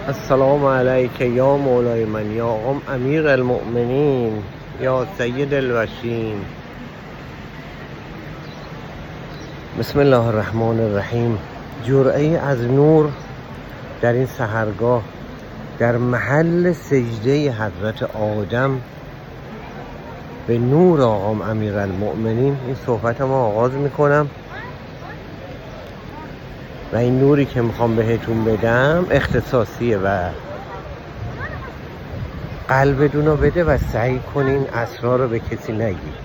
السلام علیک یا مولای من یا امیر المؤمنین یا سید الوشین. بسم الله الرحمن الرحیم. جرعه از نور در این سحرگاه در محل سجده حضرت آدم به نور آقام امیر المؤمنین این صحبت ما آغاز میکنم و این نوری که میخوام بهتون بدم اختصاصیه و قلبتون رو بده و سعی کنین اسرار رو به کسی نگید.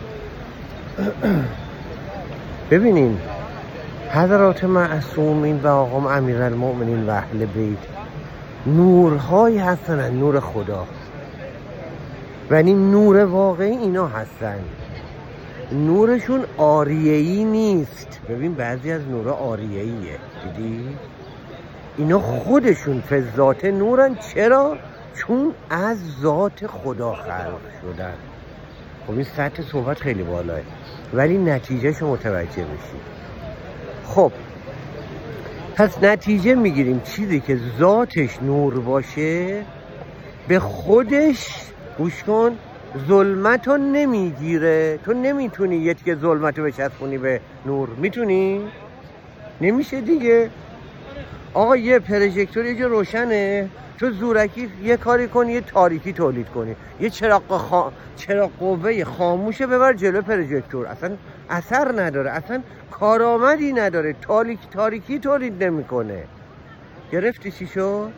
ببینین حضرات معصومین و آقام امیرالمؤمنین و اهل بیت نورهایی هستن، نور خدا، ولی نور واقعی اینا هستن. نورشون آریه‌ای نیست. ببین بعضی از نورها آریه‌ایه، دیدی؟ اینا خودشون فذات نورن. چرا؟ چون از ذات خدا خلق شدن. خب این سطح صحبت خیلی بالاه، ولی نتیجهشو متوجه بشید. خب پس نتیجه میگیریم چیزی که ذاتش نور باشه به خودش، گوش کن، ظلمت رو نمیگیره. تو نمیتونی یه تیکه ظلمت رو بچسبونی به نور، میتونی؟ نمیشه دیگه. آقا یه پروژکتور یه جا روشنه، تو زورکی یه کاری کنی یه تاریکی تولید کنی، یه چراغ قوه خاموشه ببر جلو پروژکتور، اصلا اثر نداره، اصلا کارآمدی نداره، تاریکی تولید نمیکنه. گرفتی چی شد؟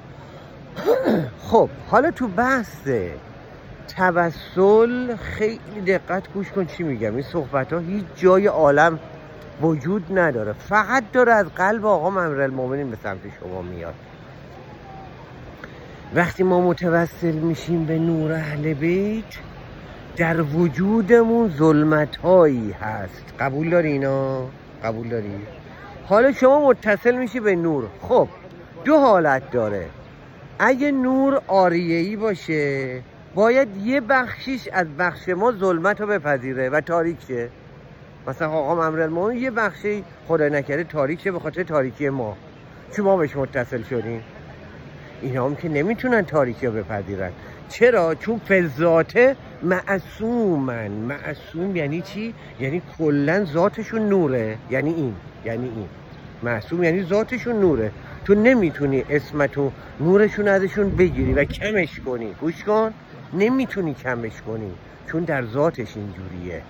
خب حالا تو بحث توسل خیلی دقت گوش کن چی میگم. این صحبت ها هیچ جای عالم وجود نداره، فقط داره از قلب آقا امیرالمؤمنین به سمت شما میاد. وقتی ما متوسل میشیم به نور اهل بیت در وجودمون ظلمت هایی هست. قبول داری اینا؟ قبول داری؟ حالا شما متصل میشی به نور. خب دو حالت داره. اگه نور آریه‌ای باشه باید یه بخشیش از بخش ما ظلمت رو بپذیره و تاریک شه. مثلا آقا امیرالمؤمنین یه بخشی خدا نکرده تاریک شه به خاطر تاریکی ما، چون ما بهش متصل شدیم. اینا هم که نمیتونن تاریکی رو بپذیرن. چرا؟ چون فذات معصومن. معصوم یعنی چی؟ یعنی کلن ذاتشون نوره. یعنی این معصوم یعنی ذاتشون نوره. تو نمیتونی اسمتو نورشون ازشون بگیری و کمش کنی. گوش کن، نمیتونی کمش کنی چون در ذاتش اینجوریه.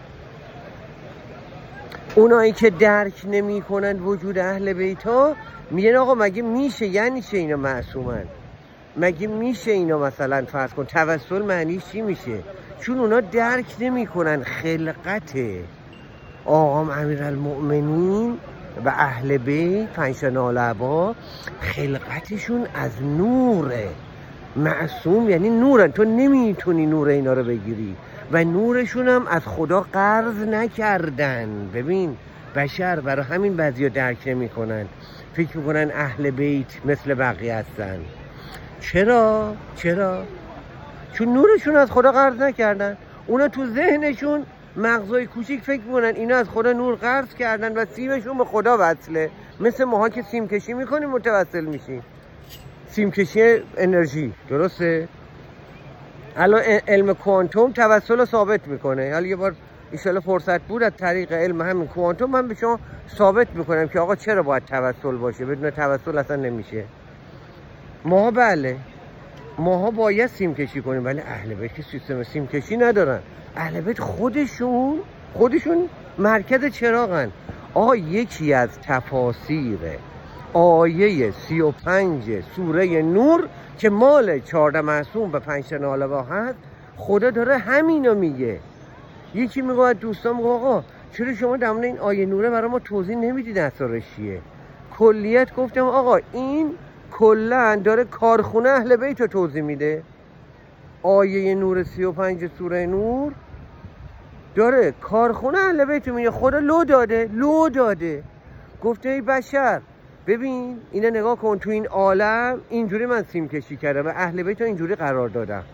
اونایی که درک نمی کنن وجود اهل بیت ها میگن آقا مگه میشه؟ یعنی چه اینا معصومن؟ مگه میشه اینا مثلا فرض کن توسل معنیش چی میشه؟ چون اونا درک نمی کنن خلقت آقام امیرالمؤمنین و اهل بیت پنجشنبه العبا خلقتشون از نوره. معصوم یعنی نورن، تو نمیتونی نور اینا رو بگیری و نورشون هم از خدا قرض نکردن. ببین بشر برای همین بعضیا درک نمی کنن، فکر میکنن اهل بیت مثل بقیه هستن. چرا؟ چون نورشون از خدا قرض نکردن. اونا تو ذهنشون مغزای کوچیک فکر میکنن اینا از خدا نور قرض کردن و سیمشون به خدا وصله. مثل ماها که سیم کشی میکنیم متوسل میشیم، سیم کشی انرژی، درسته؟ الان علم کوانتوم توسل رو ثابت میکنه. حالا یه بار ایشالا فرصت بود از طریق علم همین کوانتوم من به شما ثابت میکنم که آقا چرا باید توسل باشه. بدون توسل اصلا نمیشه. ماها بله ماها باید سیم کشی کنیم، ولی اهل بیت که سیستم سیم کشی ندارن. اهل بیت خودشون مرکز چراغن. آقا یکی از تفاسیر آیه 35 سوره نور که مال 14 معصوم به پنجشنبه العبا هست، خدا داره همینو میگه. یکی میگه دوستان میگه آقا چرا شما در مورد این آیه نوره برای ما توضیح نمیدید اسرارش چیه؟ کلیت گفتم آقا این کلا داره کارخونه اهل بیت رو توضیح میده. آیه نور 35 سوره نور داره کارخونه اهل بیت رو میگه. خدا لو داده گفته ای بشر ببین اینا نگاه کن، تو این عالم اینجوری من سیم کشی کردم و اهل بیت رو اینجوری قرار دادم.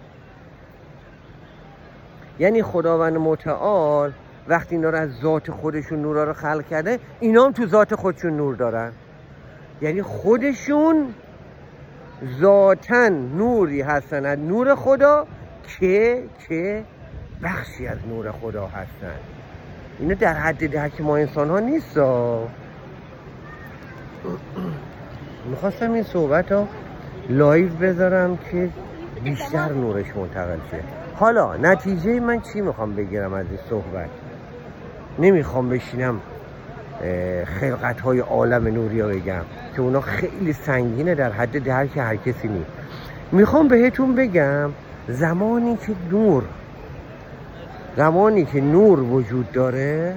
یعنی خداوند متعال وقتی اینا رو از ذات خودشون نورا رو خلق کرده، اینا هم تو ذات خودشون نور دارن. یعنی خودشون ذاتن نوری هستن از نور خدا که بخشی از نور خدا هستن. اینا در حد درک ما انسان ها نیست. میخواستم این صحبت ها لایو بذارم که بیشتر نورش منتقل شه. حالا نتیجه من چی میخوام بگیرم از این صحبت؟ نمیخوام بشینم خلقت های عالم نوری ها بگم که اونا خیلی سنگینه، در حد درک هر کسی نیست. میخوام بهتون بگم زمانی که نور وجود داره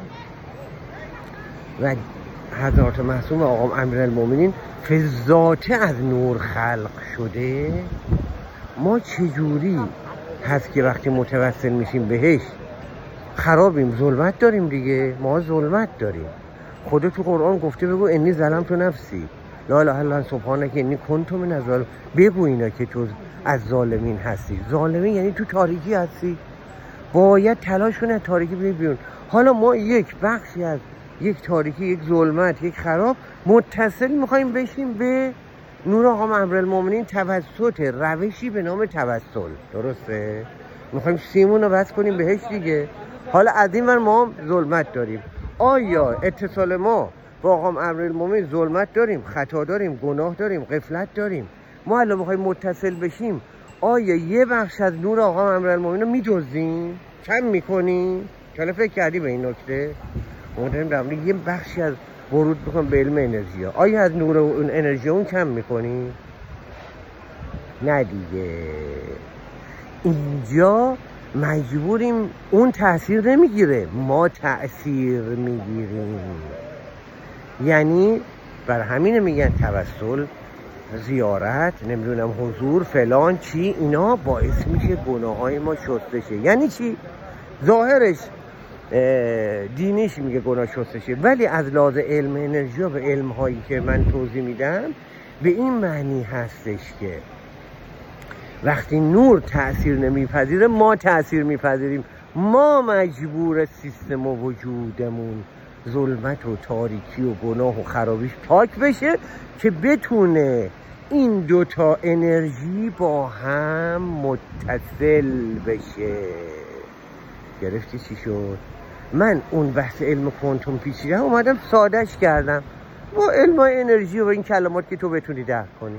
و حضرت معصوم آقا امیرالمومنین فذاته از نور خلق شده، ما چجوری هست که وقتی متوسل میشیم بهش خرابیم؟ ظلمت داریم دیگه، ما ظلمت داریم. خدا تو قرآن گفته بگو انی ظلمت نفسی لا اله الا انت سبحانک انی کنت من الظالمین. بگو اینا که تو از ظالمین هستی. ظالمین یعنی تو تاریکی هستی، باید تلاش کنی از تاریکی بیرون. حالا ما یک بخشی از یک تاریکی، یک ظلمت، یک خراب متصل میخوایم بشیم به نور آقا امیرالمومنین توسط روشی به نام توسل. درسته؟ میخوایم سیمون رو بس کنیم بهش دیگه. حالا از این ور ما هم ظلمت داریم. آیا اتصال ما با آقا امیرالمومنین ظلمت داریم، خطا داریم، گناه داریم، غفلت داریم؟ ما الان میخوایم متصل بشیم، آیا یه بخش از نور آقا امیرالمومنین رو میجزیم، کم میکنیم؟ چرا فکر کردی به این نکته؟ ما داریم در مورد یه بخشی از ورود بکنم به علم انرژی ها. آیا از نور اون انرژی اون کم میکنیم؟ نه دیگه. اینجا مجبوریم، اون تأثیر نمیگیره، ما تأثیر میگیریم. یعنی بر همین میگن توسل، زیارت، نمیدونم حضور فلان چی، اینا باعث میشه گناه های ما شسته شه. یعنی چی؟ ظاهرش دینیش میگه گناه شسته شه، ولی از لحاظ علم انرژی و به علم هایی که من توضیح میدم به این معنی هستش که وقتی نور تأثیر نمیپذیره ما تأثیر میپذیریم. ما مجبور سیستم و وجودمون ظلمت و تاریکی و گناه و خرابیش پاک بشه که بتونه این دوتا انرژی با هم متصل بشه. گرفتی چی شد؟ من اون بحث علم کوانتوم پیچیده اومدم سادهش کردم با علم انرژی و این کلمات که تو بتونی درک کنی.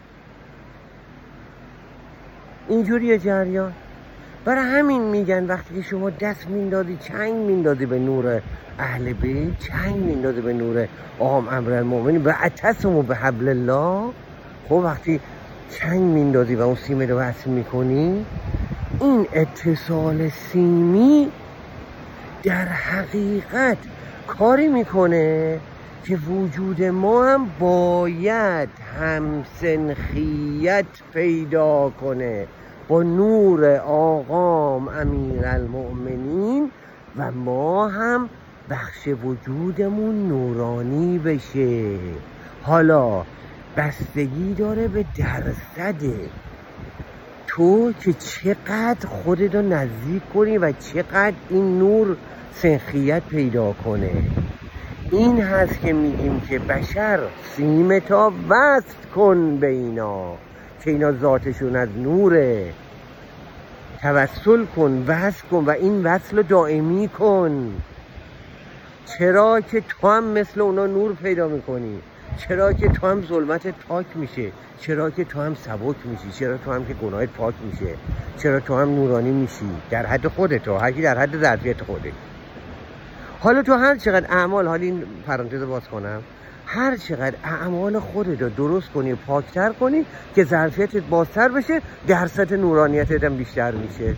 اینجوریه جریان. برای همین میگن وقتی که شما دست میندازی، چنگ میندازی به نور اهل بیت، چنگ میندازی به نور آقا امیرالمومنین و اعتصموا بحبل الله، خب وقتی چنگ میندازی و اون سیمه رو وصل میکنی، این اتصال سیمی در حقیقت کاری میکنه که وجود ما هم باید همسنخیت پیدا کنه با نور آقا امیرالمومنین و ما هم بخش وجودمون نورانی بشه. حالا بستگی داره به درصده تو که چقدر خودت رو نزدیک کنی و چقدر این نور سنخیت پیدا کنه. این هست که میگیم که بشر سیمتا وصل کن به اینا که اینا ذاتشون از نوره، توسل کن، وصل کن و این وصل رو دائمی کن. چرا که تو هم مثل اونا نور پیدا میکنی، چرا که تو هم ظلمتت پاک میشه، چرا که تو هم سبک میشی، چرا تو هم که گناهت پاک میشه، چرا تو هم نورانی میشی در حد خودت، هر کی در حد ظرفیت خودت. حالا تو هر چقدر اعمال، حالا این پرانتز باز کنم، هر چقدر اعمال خودت رو درست کنی، پاکتر کنی که ظرفیتت بازتر بشه، درصد نورانیتت هم بیشتر میشه.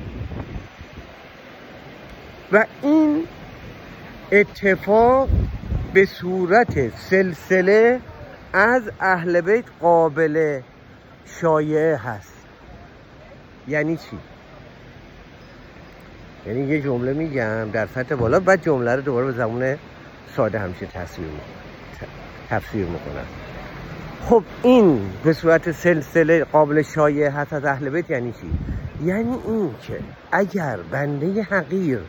و این اتفاق به صورت سلسله از اهل بیت قابل شایعه هست. یعنی چی؟ یعنی یه جمله میگم در سطح بالا، بعد جمله رو دوباره به زبان ساده همیشه تفسیر میکنم. خب این به صورت سلسله قابل شایعه هست از اهل بیت یعنی چی؟ یعنی این که اگر بنده حقیر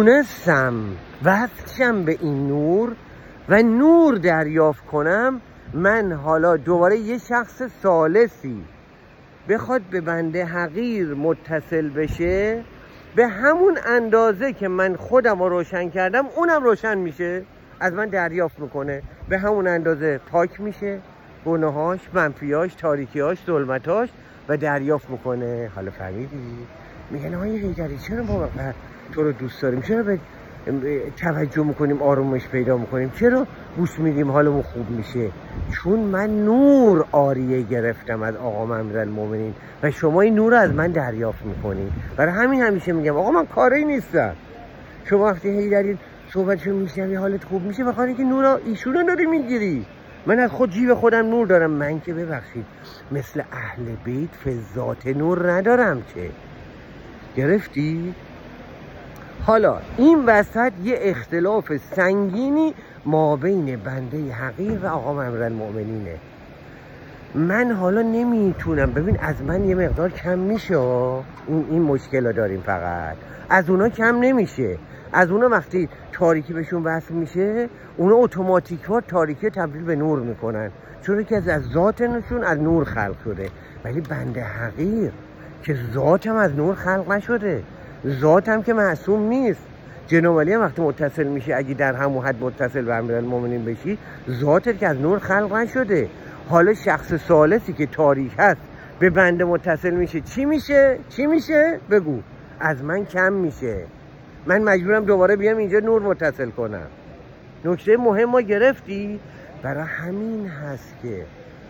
دونستم وصلشم به این نور و نور دریافت کنم، من حالا دوباره یه شخص ثالثی بخواد به بنده حقیر متصل بشه، به همون اندازه که من خودم رو روشن کردم اونم روشن میشه، از من دریافت میکنه، به همون اندازه پاک میشه گناهاش، منفیاش، تاریکیاش، ظلمتاش و دریافت میکنه. حالا فهمیدی؟ میگن آقای حیدری چرا ما تو رو دوست داریم، چرا به توجه میکنیم، آرومش پیدا میکنیم، چرا گوش میدیم حالمون خوب میشه؟ چون من نور آریه گرفتم از آقا امیرالمومنین و شما این نور از من دریافت میکنید. برای همین همیشه میگم آقا من کاری نیستم. شما وقتی حیدری صحبتشو میشنوی حالت خوب میشه، بخاطر اینکه نور ایشونو داری میگیری. من از خود جیب خودم نور دارم، من که ببخشید مثل اهل بیت فضات نور ندارم که. گرفتی؟ حالا این وسط یه اختلاف سنگینی ما بین بنده حقیر و آقا امیرالمومنینه. من حالا نمیتونم، ببین از من یه مقدار کم میشه، این مشکل رو داریم، فقط از اونا کم نمیشه. از اونا وقتی تاریکی بهشون وصل میشه، اونا اتوماتیک‌ها تاریکی تبدیل به نور میکنن، چون که از ذاتشون از نور خلق شده. ولی بنده حقیر که ذاتم از نور خلق نشده، ذاتم که معصوم نیست. جناب علی هم وقتی متصل میشه، اگه در همون حد متصل به امیرالمومنین بشی، ذاتت که از نور خلق نشده. حالا شخص ثالثی که تاریک هست به بنده متصل میشه، چی میشه؟ چی میشه؟ بگو. از من کم میشه، من مجبورم دوباره بیام اینجا نور متصل کنم. نکته مهم ما گرفتی؟ برای همین هست که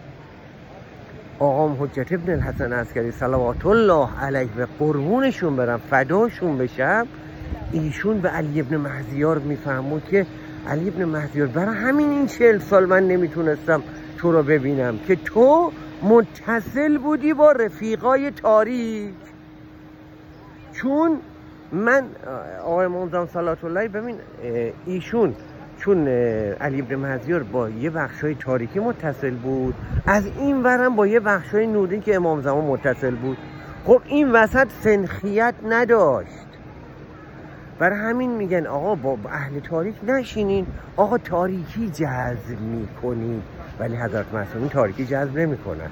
آقام حجت ابن الحسن عسکری صلوات الله علیه و قربونشون برم، فداشون بشم، ایشون به علی ابن مهدیار میفهمون که علی ابن مهدیار برای همین این 40 سال من نمیتونستم تو رو ببینم که تو متصل بودی با رفیقای تاریک. چون من آقای امام زمان صلوات الله ببین ایشون چون علی ابن مهدیار با یه بخشای تاریکی متصل بود، از این ورم با یه بخشای نوری که امام زمان متصل بود. خب این وسط سنخیت نداشت. برای همین میگن آقا با اهل تاریک نشینین، آقا تاریکی جذب میکنید، ولی حضرت معصومین تاریکی جذب نمیکنن.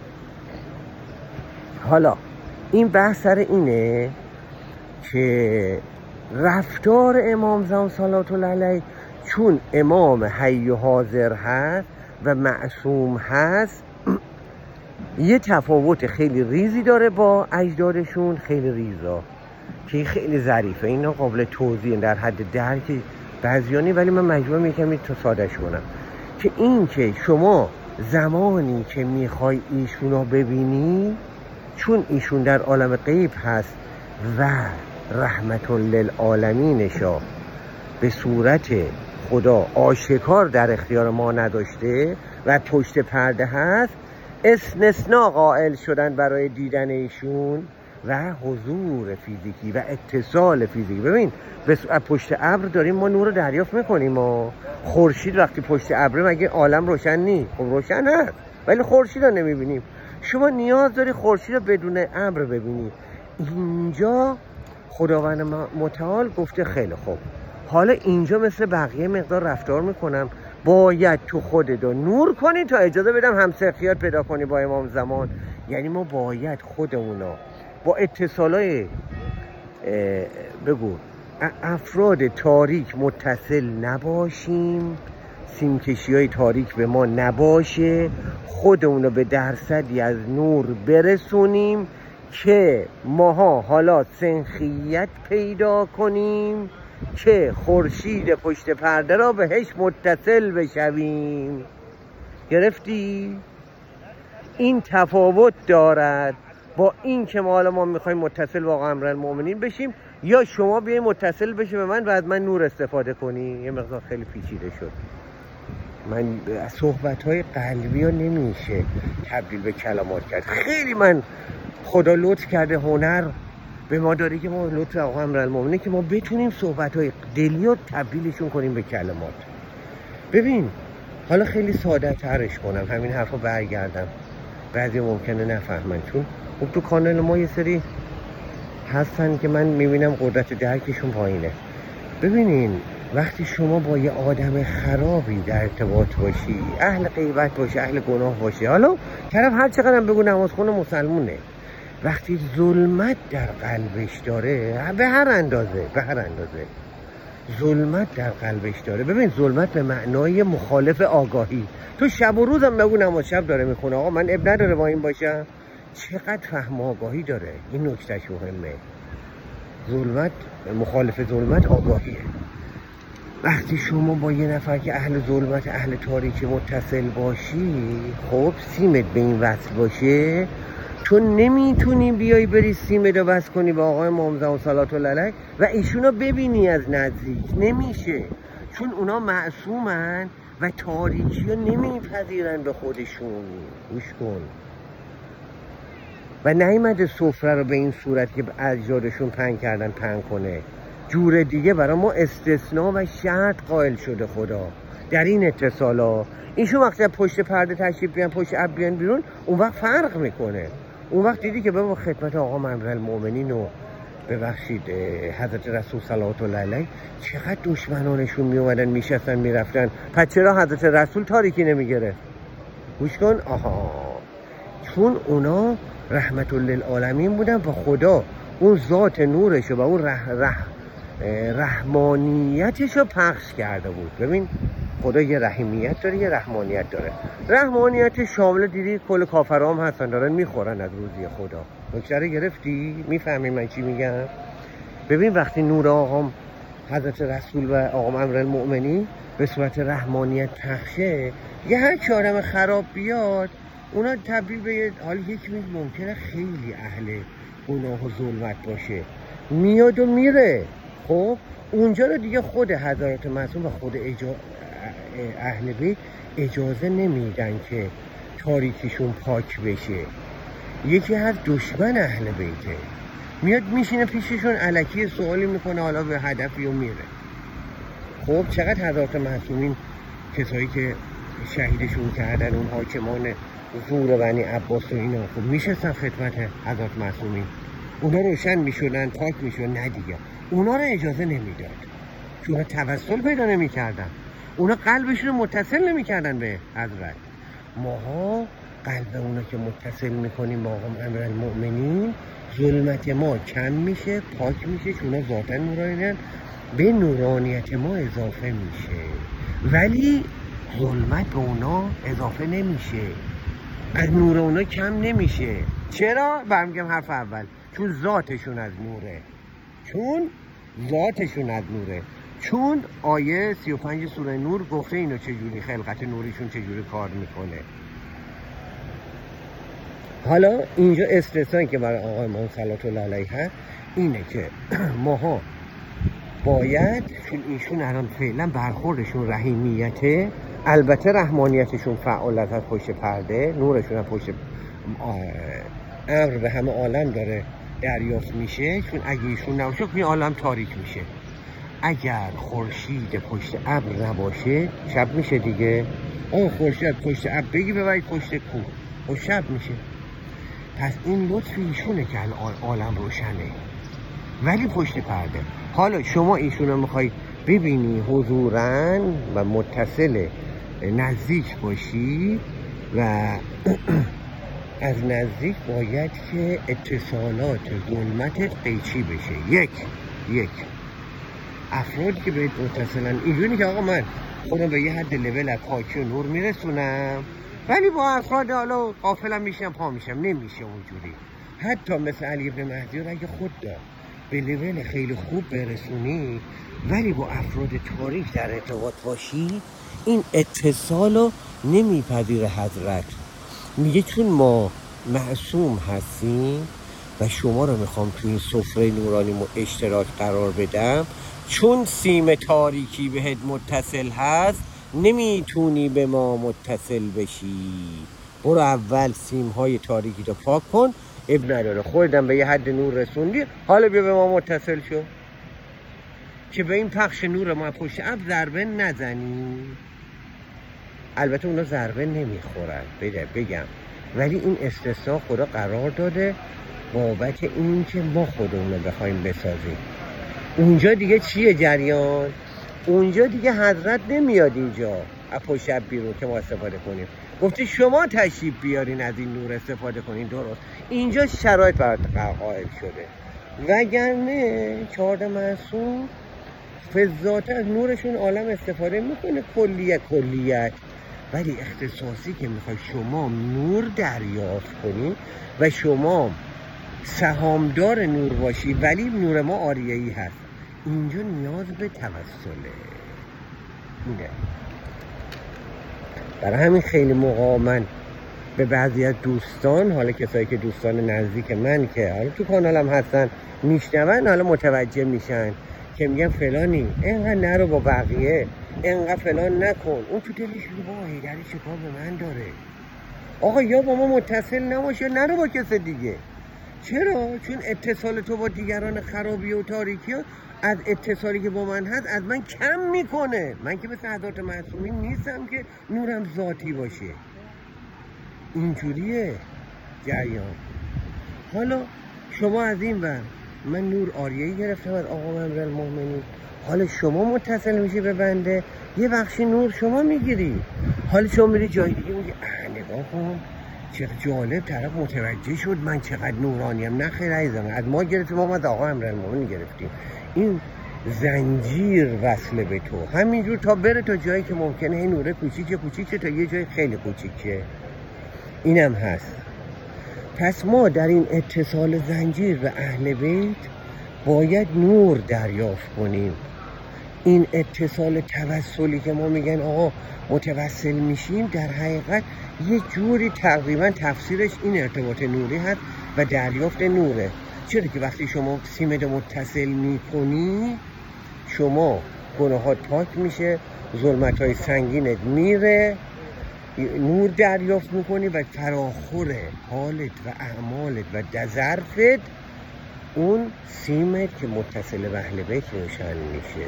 حالا این بحث سر اینه که رفتار امام زمان صلوات الله علیه، چون امام حی و حاضر هست و معصوم هست، یه تفاوت خیلی ریزی داره با اجدادشون، خیلی ریزا که خیلی ظریفه. اینا قابل توضیح در حد درک بعضیانی، ولی من مجبورم یکمی تو سادهش کنم که این که شما زمانی که میخوای ایشونو ببینی، چون ایشون در عالم غیب هست و رحمت للعالمینشا به صورت خدا آشکار در اختیار ما نداشته و پشت پرده هست، استثناء قائل شدن برای دیدن ایشون و حضور فیزیکی و اتصال فیزیکی. ببین از پشت ابر داریم ما نور رو دریافت میکنیم. ما خورشید وقتی پشت ابر مگه عالم روشن نی؟ خب روشن هست، ولی خورشید رو نمیبینیم. شما نیاز داری خورشید رو بدون ابر ببینی. اینجا خداوند متعال گفته خیلی خوب، حالا اینجا مثل بقیه مقدار رفتار میکنم، باید تو خودت نور کنی تا اجازه بدم همسخیات پیدا کنی با امام زمان. یعنی ما باید خودمونا با اتصالای بگو افراد تاریک متصل نباشیم، سیمکشی های تاریک به ما نباشه، خودمونو به درصدی از نور برسونیم که ماها حالا سنخیت پیدا کنیم که خورشید پشت پرده را بهش متصل بشویم. گرفتی؟ این تفاوت دارد با این که ما حالا ما میخوایم متصل با آقا امیرالمومنین بشیم، یا شما بیای متصل بشی به من و از من نور استفاده کنی. یه مقدار خیلی پیچیده شد. من صحبت‌های قلبی ها نمیشه تبدیل به کلمات کرد. خیلی من خدا لطف کرده، هنر به ما داره که ما لطف آقا امیرالمومنین که ما بتونیم صحبت‌های دلی رو تبدیلشون کنیم به کلمات. ببین حالا خیلی ساده ترش کنم، همین حرفا برگردم، بعضی ممکنه نفهمن، چون خب تو کانال ما یه سری هستن که من میبینم قدرت درکشون پایینه. ببینین وقتی شما با یه آدم خرابی در ارتباط باشی، اهل غیبت باشی، اهل گناه باشی، حالا طرف هر چقدر هم بگو نمازخون مسلمونه، وقتی ظلمت در قلبش داره، به هر اندازه ظلمت در قلبش داره. ببین ظلمت به معنای مخالف آگاهی. تو شب و روزم بگو نماز شب داره میخونه، آقا من اب نداره با این باشم، چقدر فهم و آگاهی داره. این نکتهش مهمه. ظلمت، مخالف ظلمت آگاهیه. وقتی شما با یه نفر که اهل ظلمت، اهل تاریکی متصل باشی، خب سیمت به این وصل باشه، تو نمیتونی بیای بری سیمت رو وصل کنی به آقای امام زمان صلوات الله علیه و ایشونو ببینی از نزدیک. نمیشه، چون اونا معصومن و تاریکی رو نمیپذیرن به خودشون. گوش کن. و نیامده سفره رو به این صورت که اجدادشون پهن کردن پهن کنه. جور دیگه برای ما استثناء و شرط قائل شده خدا در این اتصالا. ایشون وقتی پشت پرده تشریف بیان، پشت اب بیان بیرون، اون وقت فرق میکنه. اون وقت دیدی که بابا خدمت آقا امیرالمومنین و ببخشید حضرت رسول صلوات الله علیه چقدر دشمنانشون میومدن میشستن میرفتن، پس چرا حضرت رسول تاریکی نمیگرفت؟ گوش کن. چون اونا رحمت للعالمین بودن و خدا اون ذات نورشو و اون رحمانیتشو پخش کرده بود. ببین خدا یه رحیمیت داره، یه رحمانیت داره. رحمانیت شامل دیدی کل کافرام هستن دارن میخورن از روزی خدا. نکته رو گرفتی؟ میفهمی من چی میگم؟ ببین وقتی نور آقام حضرت رسول و آقام امیرالمومنین به صورت رحمانیت پخشه، یه هر که آدم خراب بیاد اونا تبدیل به حال یک ممکنه خیلی اهل گناه و ظلمت باشه، میاد و میره. خب اونجا رو دیگه خود حضرات معصوم و خود اهل بیت اجازه نمیدن که تاریکیشون پاک بشه. یکی از دشمن اهل بیته میاد میشینه پیششون الکی سوالی میکنه، حالا به هدفی و میره. خب چقدر حضرات معصومین کسایی که شهیدشون کردن، اون حاکمان زور بنی عباس و اینا، خب میشستن خدمت حضرات معصومین، اونا روشن میشدن، پاک میشدن. نه دیگه اونا رو اجازه نمیداد، چون توسل پیدا نمیکردن، اونا قلبشون رو متصل نمیکردن به حضرت. ماها قلب اونا که متصل میکنیم با آقا امیرالمومنین، ظلمت ما کم میشه، پاک میشه، چون اونا ذاتا نورانیان، به نورانیت ما اضافه میشه، ولی ظلمت به اونا اضافه نمیشه، از نور اونا کم نمیشه. چرا؟ برمیگم حرف اول، چون ذاتشون از نوره. چون آیه 35 سوره نور گفته اینو چجوری خلقت نوریشون چجوری کار میکنه. حالا اینجا استثنایی که برای آقای امام صلوات الله علیه هست اینه که ماها باید، چون ایشون الان فعلا برخوردشون رحیمیته، البته رحمانیتشون فعالت از پشت پرده، نورشون از پشت امر به همه عالم داره دریافت میشه، چون اگه ایشون نباشه این عالم تاریک میشه. اگر خورشید پشت ابر نباشه شب میشه دیگه. خورشید پشت ابر بگی ببرید پشت کوه و شب میشه. پس این لطف ایشونه که عالم روشنه، ولی پشت پرده. حالا شما ایشونو میخوای ببینی حضوراً و متصل نزدیک باشی و از نزدیک باید که اتصالات ظلمتت قیچی بشه. یک افرادی که بهت متصلن اینجوری که آقا من خودم به یه حد لول از پاکی و نور میرسونم، ولی با افراد حالا غافلم میشم پا میشم، نمیشه اونجوری. حتی مثل علی ابن مهدی رو اگه خود به لول خیلی خوب برسونی، ولی با افراد تاریک در ارتباط باشی، این اتصال رو نمیپذیره حضرت. میگه چون ما معصوم هستیم و شما رو میخوام تو این سفره نورانی اشتراک قرار بدم، چون سیم تاریکی بهت متصل هست نمیتونی به ما متصل بشی. برو اول سیم های تاریکی رو پاک کن، اب نداره خوردم به یه حد نور رسوندی، حالا بیا به ما متصل شو که به این پخش نور ما پشت اب ضربه نزنی. البته اونا ضربه نمیخورن بگم، ولی این استثناء خدا قرار داده بابت این که ما خودمون رو بخوایم بسازیم. اونجا دیگه چیه جریان؟ اونجا دیگه حضرت نمیاد اینجا از پشت شب بیرون که ما استفاده کنیم. گفته شما تشریف بیارین از این نور استفاده کنین. درست اینجا شرایط برات قائل شده، وگرنه 14 معصوم فضاته از نورشون عالم استفاده میکنه کلیت، ولی اختصاصی که میخوای شما نور دریافت کنی و شما سهامدار نور باشی ولی نور ما آریه‌ای هست، اینجا نیاز به توسله. اینه برای همین خیلی موقع من به بعضی از دوستان، حالا کسایی که دوستان نزدیک من که حالا تو کانالم هستن میشنون، حالا متوجه میشن که میگم فلانی اینقدر نرو با بقیه، اینقدر فلان نکن. اون تو دلش وای داری چه کار به من داره؟ آقا یا با ما متصل نباش یا نرو با کس دیگه. چرا؟ چون اتصال تو با دیگران خرابی و تاریکی از اتصالی که با من هست از من کم میکنه. من که مثل حضرت معصومین نیستم که نورم ذاتی باشه. اینجوریه جریان. حالا شما از این ور من نور آریه‌ای گرفتم از آقا امیرالمومنین، حالا شما متصل میشی به بنده، یه بخشی نور شما میگیری. حالا شما میری جای دیگه میگی نگاه کن چه جالب، طرف متوجه شد من چقدر نورانیم. نه خیر عزیزم، از ما گرفتیم، ما از آقا امیرالمومنین گرفتیم. این زنجیر وصله به تو همینجور تا بره تا جایی که ممکنه این نور کوچیکه تا یه جای خیلی کوچیکه. اینم هست. پس ما در این اتصال زنجیر به اهل بیت باید نور دریافت کنیم. این اتصال توسلی که ما میگن آقا متوسل میشیم، در حقیقت یه جوری تقریبا تفسیرش این ارتباط نوری هست و دریافت نوره. چرا که وقتی شما سیمت متصل میکنی شما گناهات پاک میشه، ظلمت‌های سنگینت میره، نور دریافت میکنی و فراخور حالت و اعمالت و ظرفت اون سیمت که متصل به اهل بیت روشن میشه.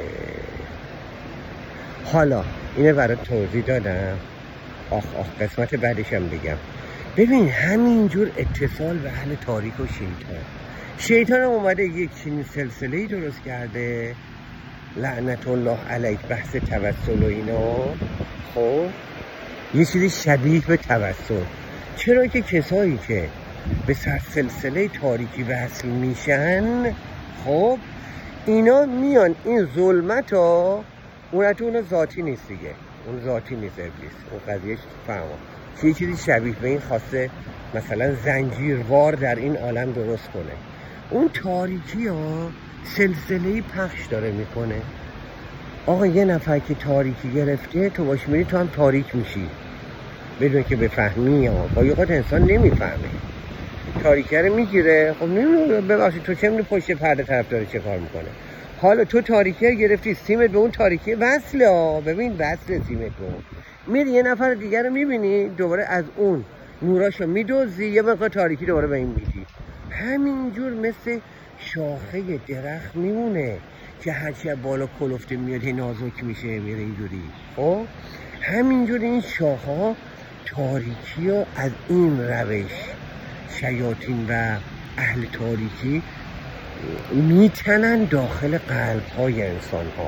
حالا اینه برای توضیح دادم. قسمت بعدش هم بگم. ببین همینجور اتصال به اهل تاریک و شیطان هم اومده یک چنین سلسله‌ای درست کرده، لعنت الله علیک، بحث توسل و اینا. خب یه چیزی شبیه به توسل. چرا که کسایی که به سلسله تاریکی وصل میشن، خب اینا میان این ظلمت ها، اون ذاتی نیست دیگه، اون ذاتی نیست ابلیس، اون قضیهش فهمه که یه چیزی شبیه به این خواسته مثلا زنجیروار در این عالم درست کنه. اون تاریکی ها سلسله پخش داره میکنه. آقا یه نفر که تاریکی گرفته تو باش میری تو هم تاریک میشی بدون که بفهمی. ها با یه انسان نمیفهمه، تاریکی رو میگیره. خب نمیدونه ببخشید تو چه میدونی پشت پرده طرف داره چه کار میکنه. حالا تو تاریکی رو گرفتی، سیمت به اون تاریکی وصله ها، ببین وصله سیمت به اون، میری یه نفر دیگر رو میبینی دوباره از اون نوراشو میدوزی، یه مقدار تاریکی دوباره به این میدی. همینجور مثل شاخه درخت میمونه که هرچی بالا کلفته میاد نازک میشه میره اینجوری. خب همینجور این شاخه ها تاریکی ها از این روش شیاطین و اهل تاریکی میتنن داخل قلب های انسان ها.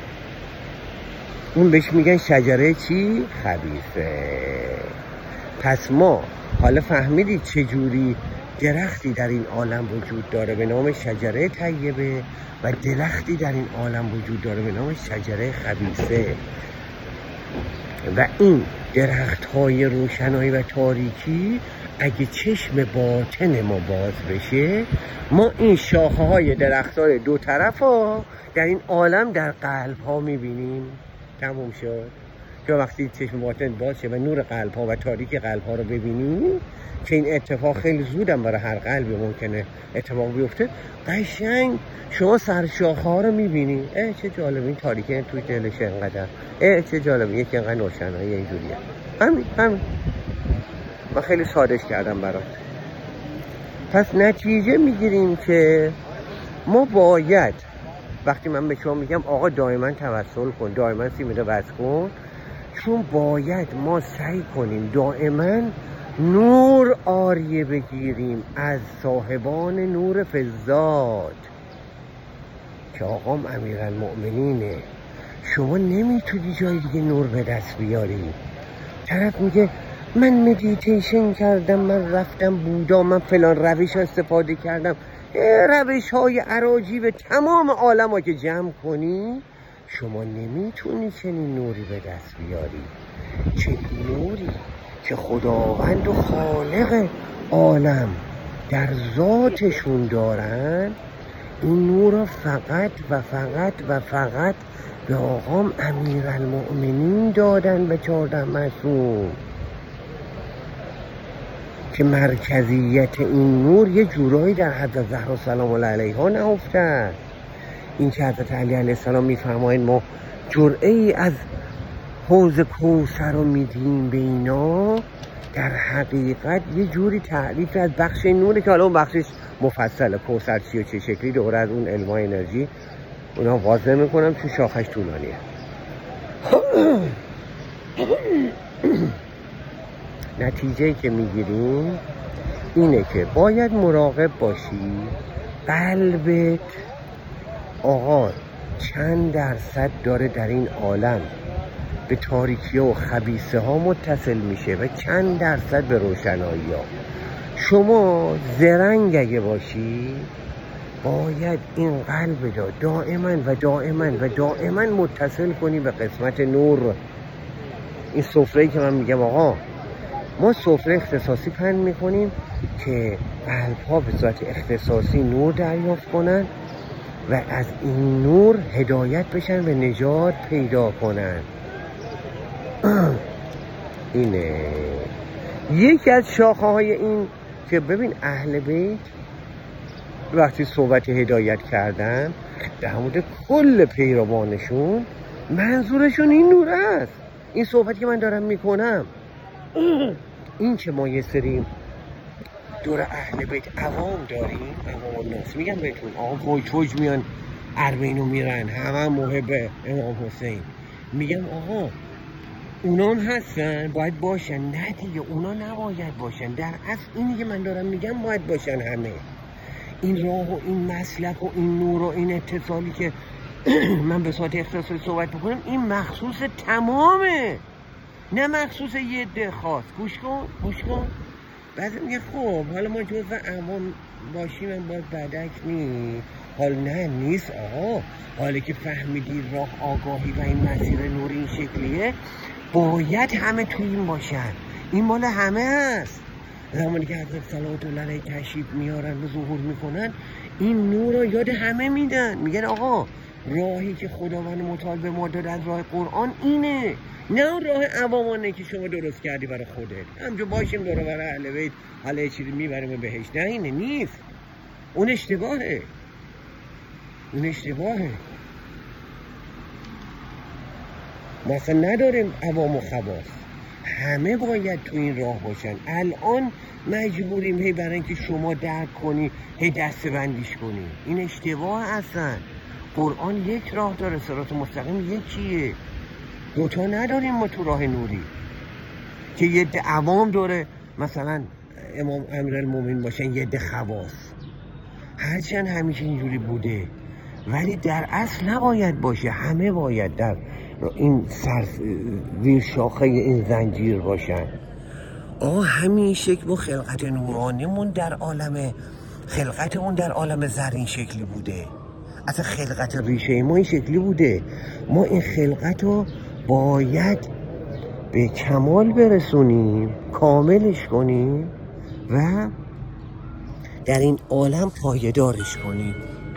اون بهش میگن شجره چی؟ خبیثه. پس ما حالا فهمیدید چجوری درختی در این عالم وجود داره به نام شجره طیبه و درختی در این عالم وجود داره به نام شجره خبیثه. و این درخت های روشنایی و تاریکی اگه چشم باطن ما باز بشه، ما این شاخه های درخت های دو طرف ها در این عالم در قلب ها میبینیم. تموم شد. که وقتی چشم باطن باز شه و نور قلب ها و تاریک قلب ها رو ببینیم که این اتفاق خیلی زودم برای هر قلبی ممکنه اتفاق بیفته، قشنگ شما سر شاخه ها رو میبینی. چه جالب این تاریکه توی دلش اینقدر، چه جالب یکی اینقدر روشنایی اینجوریه. همین من خیلی سادهش کردم برات. پس نتیجه میگیریم که ما باید وقتی من به شما میگم آقا دائما توسل کن، دائما سیمت رو بس کن، چون باید ما سعی کنیم دائما نور آریه بگیریم از صاحبان نور فضات که آقام امیرالمؤمنینه. شما نمیتونی جای دیگه نور به دست بیاری. طرف میگه من مدیتیشن کردم، من رفتم بودا، من فلان روش استفاده کردم. روش های عراجیب تمام عالم ها که جمع کنی شما نمیتونی چنین نوری به دست بیاری. چنین نوری که خداوند و خالق عالم در ذاتشون دارن، این نور رو فقط و فقط و فقط به آقام امیرالمؤمنین دادن به 14 معصوم، که مرکزیت این نور یه جورایی در حضرت زهرا سلام الله علیها نهفته. این که حضرت علی علیه السلام میفرمایند ما جرعه ای از حوض کوثر رو میدیم به اینا، در حقیقت یه جوری تعریف از بخش نوره که حالا اون بخشش مفصله، کوثر چی و چه شکلی دوره از اون علم انرژی اونا واضح میکنم چون شاخش طولانیه. نتیجه که میگیریم اینه که باید مراقب باشی قلبت آقا چند درصد داره در این عالم به تاریکی و خبیثه ها متصل میشه و چند درصد به روشنایی ها. شما زرنگ اگه باشی باید این قلب دائما و دائما و دائما متصل کنی به قسمت نور. این سفره‌ای که من میگم آقا ما سفره اختصاصی پهن میکنیم که قلب ها به صورت اختصاصی نور دریافت کنن و از این نور هدایت بشن و نجات پیدا کنن. اینه یکی از شاخه های این که ببین اهل بیت وقتی صحبت هدایت کردن در مورد کل پیروانشون منظورشون این نور است. این صحبت که من دارم میکنم این که ما یه سری دور اهل بیت عوام داریم، عوام الناس میگم بهتون آقا فوج میان ارمینو میرن همه محب امام حسین، میگم آقا اونا هستن باید باشن، نه دیگه اونا نباید باشن. در اصل اینی که من دارم میگم باید باشن همه. این راه و این مسلک و این نور و این اتصالی که من به صورت اختصاصی صحبت بکنم این مخصوص تمامه، نه مخصوص یه عده خاص. گوش کن بعضی میگه خب حالا ما جزو عوام باشیم من باید بدک نی. حال نه نیست آقا، حالا که فهمیدی راه آگاهی و این مسیر نوری این شکلیه باید همه توی این باشن. این مال همه هست. زمانی که حضرت صلوات الله علیه تشریف میارن و ظهور میکنن این نور رو یاد همه میدن، میگن آقا راهی که خداوند متعال به ما داد از راه قرآن اینه، نه راه عوامانه که شما درست کردی برای خودت. همجا باشیم دور برای اهل بیت حالا یه چیزی میبریم بهش، نه اینه نیست. اون اشتباهه. ما اصلا نداریم عوام و خواص، همه باید تو این راه باشن. الان مجبوریم هی برای اینکه شما درک کنی هی دسته بندیش کنی، این اشتباه اصلا. قرآن یک راه داره، صراط مستقیم یکیه، دوتا نداریم ما تو راه نوری که یه ده عوام داره مثلا امام امیرالمومنین باشن یه ده خواص. هرچند همیشه اینجوری بوده ولی در اصل نباید باشه، همه باید در این زیر شاخه این زنجیر باشن. همین شکل ما خلقت نورانیمون در عالم خلقتمون در عالم زرین شکلی بوده، اصلا خلقت ریشه ما این شکلی بوده. ما این خلقت رو باید به کمال برسونیم، کاملش کنیم و در این عالم پایدارش کنیم.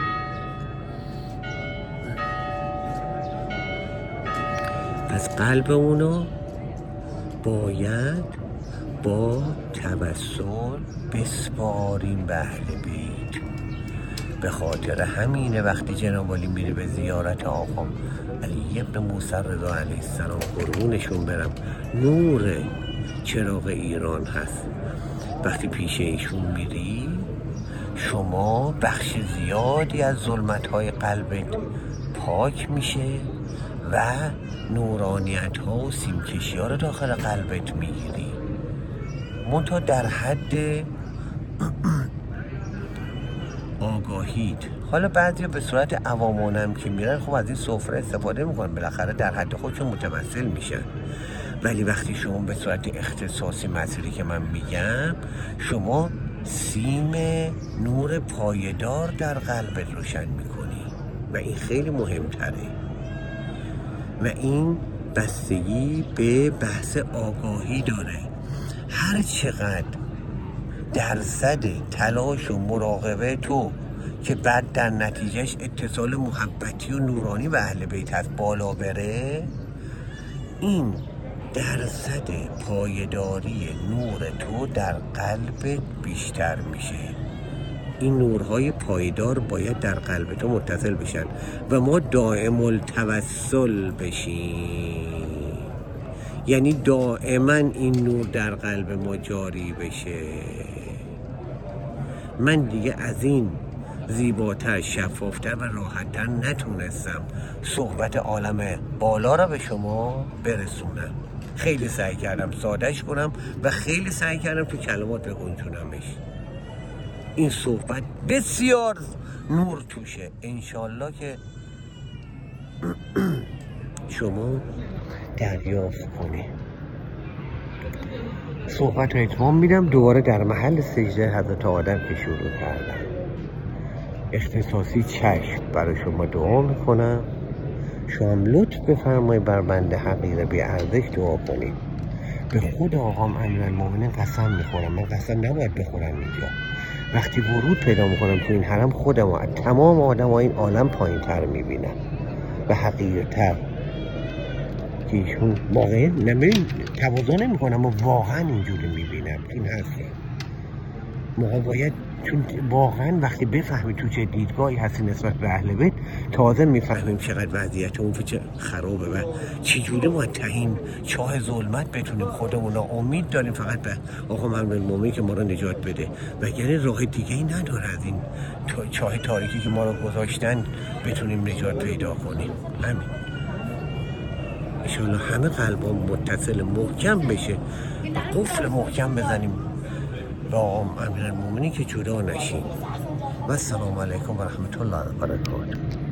از قلب اونو باید با توسل بسپاریم به اهل بیت. به خاطر همینه وقتی جناب عالی میره به زیارت آقا علی ابن موسی رضا علیه السلام قربونشون برم نور چراغ ایران هست، وقتی پیش ایشون میری شما بخش زیادی از ظلمت‌های قلبت پاک میشه و نورانیت ها و سیمکشی ها رو داخل قلبت میگیری. منتها در حد آگاهید. حالا بعضی به صورت عوامانم که میرن خب از این سفره استفاده میکنن، بالاخره در حد خودشون متمثل میشن. ولی وقتی شما به صورت اختصاصی مسیری که من میگم، شما سیم نور پایدار در قلبت روشن میکنی و این خیلی مهمتره و این بستگی به بحث آگاهی داره. هر چقدر درصد تلاش و مراقبه تو که بعد در نتیجهش اتصال محبتی و نورانی به اهل بیت هست بالا بره، این درصد پایداری نور تو در قلبت بیشتر میشه. این نورهای پایدار باید در قلب تو متصل بشن و ما دائم التوسل بشیم، یعنی دائما این نور در قلب ما جاری بشه. من دیگه از این زیباتر، شفافتر و راحتتر نتونستم صحبت عالم بالا را به شما برسونم. خیلی سعی کردم سادهش کنم و خیلی سعی کردم تو کلمات بگنجونمش. این صحبت بسیار نور توشه، انشالله که شما دریافت کنی. صحبت رو اتمام میدم. دوباره در محل سجده حضرت آدم که شروع کردم، اختصاصی چشم برای شما دعا میکنم. شما لطف بفرمایید بر بنده حقیر بی ارزش دعا کنید. به خود آقام امیرالمومنین قسم میخورم، من قسم نباید بخورم اینجا. وقتی ورود پیدا میکنم تو این حرم، خودم و تمام آدم ها این عالم پایین تر میبینم و حقیرتر که ایشون واقعا تواضع نمیکنم و واقعا اینجوری میبینم. این هست موقع باید، چون واقعا وقتی بفهمی تو چه دیدگاهی هستی نسبت به اهل بیت، تازه میفهمیم چقدر وضعیت اون چه خرابه و چجوری ما تهیم چاه ظلمت بتونیم خودمون را امید داریم فقط به آقا امیرالمومنین که ما را نجات بده، وگرنه راه دیگه ای نداره از این چاه تاریکی که ما را گذاشتن بتونیم نجات پیدا کنیم. همین انشالله همه قلبا متصل محکم بشه، قفل محکم بزنیم با آقا امیرالمومنین که جدا نشیم. و السلام علیکم و رحمت الله و برکاته.